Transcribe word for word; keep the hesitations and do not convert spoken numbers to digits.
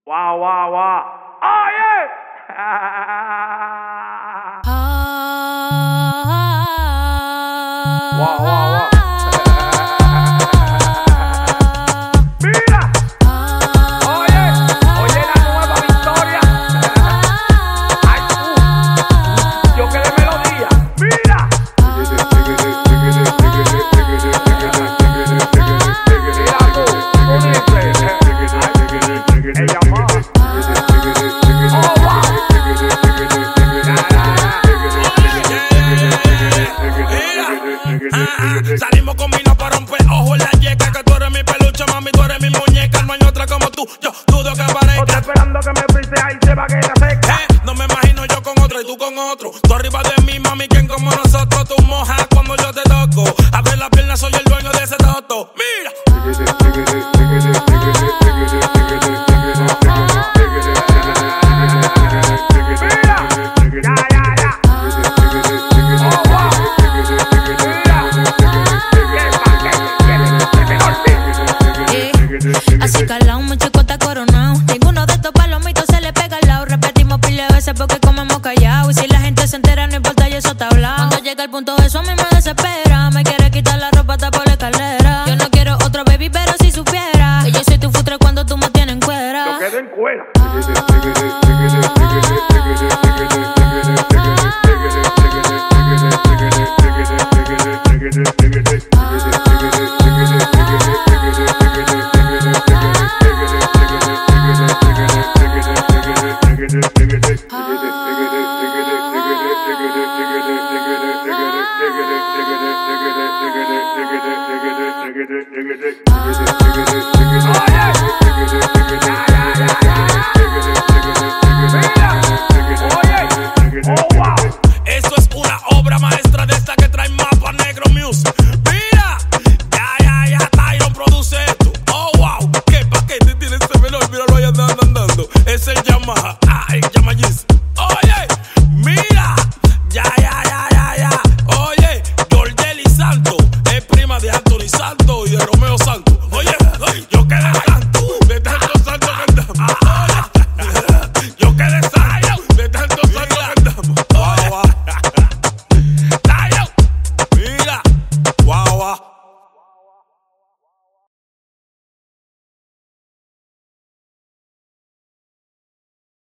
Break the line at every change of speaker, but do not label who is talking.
Wow, wow, wow. Oh, yeah. Wow, wow, wow. Mira. Oye, oye la nueva Victoria. Ay, uh. Yo que de melodía. Mira. Ella más.
Salimos combinados para romper ojo en la yeca. Que tú eres mi peluche, mami, tú eres mi muñeca. No hay otra como tú, yo dudo que aparezca.
Estoy esperando que me prise ahí se va que la seca.
Eh, no me imagino yo con otro y tú con otro. Tú arriba de mí, mami, quien como nosotros. Tú mojas cuando yo te toco. Abre la pierna, soy el dueño de ese toto. Mira.
Así calado, mi chico está coronado. Ninguno de estos palomitos se le pega al lado. Repetimos pile veces porque comemos callado. Y si la gente se entera, no importa, y eso está hablado. Cuando llega el punto, eso a mí me desespera. Me quiere quitar la ropa hasta por la escalera. Yo no quiero otro baby, pero si supiera que yo soy tu futre cuando tú me tienes en cuera.
Yo quedo en cuera.
Eso es una obra maestra de esta que trae mapa Negro Music. Mira, ya, ya, ya, Tyron produce